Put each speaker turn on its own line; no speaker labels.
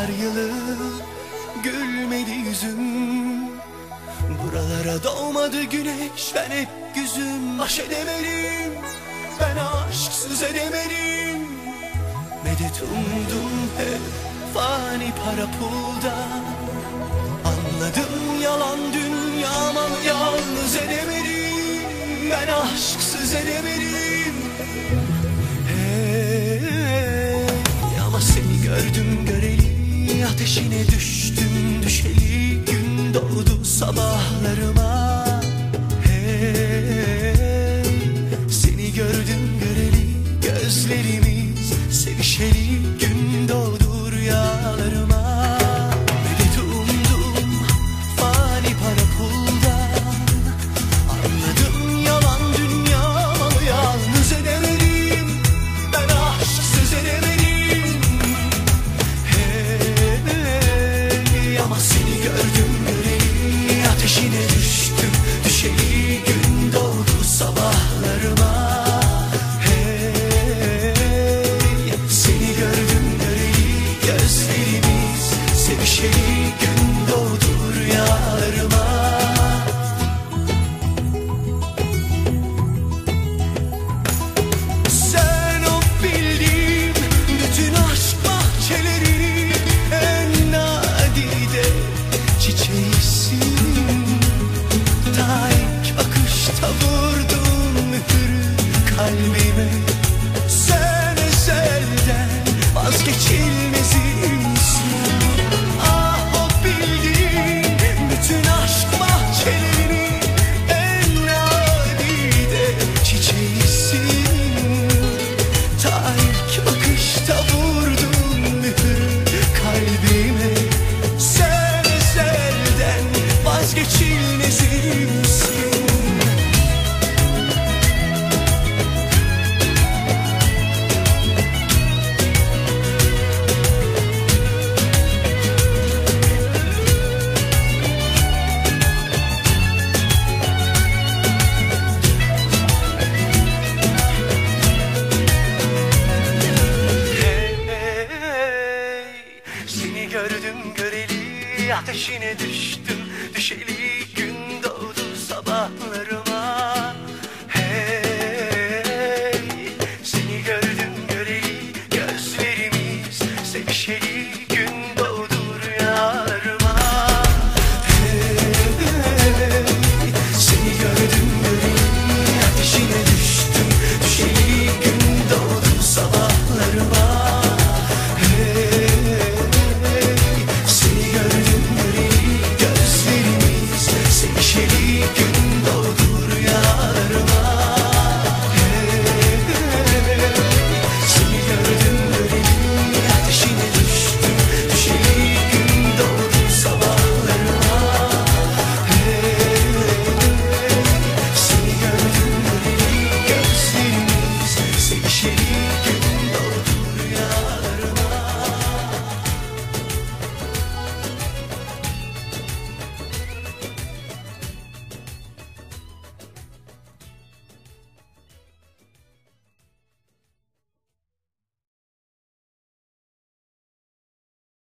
kadar yılı gülmedi yüzüm. Buralara doğmadı güneş, ben hep güzüm. Baş edemedim, ben aşksız edemedim. Medet umdum hep fani para pulda. Anladım yalan dünya malı, yalnız edemedim. Ben aşksız edemedim. Hey, ama seni gördüm göreli, ateşine düştüm düşeli. Gün doğdu sabahlarıma. Hey, seni gördüm göreli, gözlerimiz sevişeli. Gün doğdu rüyalarıma. Medet umdum fani para puldan. Anladım yalan dünya malı, yalnız edemedim. Ben aşksız edemedim. Hey, ama seni gördüm göreli, ateşine düştüm düşeli. Gün doğdu sabahlarıma. Sevişeli, gün doğdu rüyalarıma. Sen o bildiğim bütün aşk bahçeleri, en nadide çiçeğisin. Ta ilk bakışta vurdun mührü kalbime. Sen ezelden vazgeçilmezimsin. Gördüm göreli, ateşine düştüm düşeli.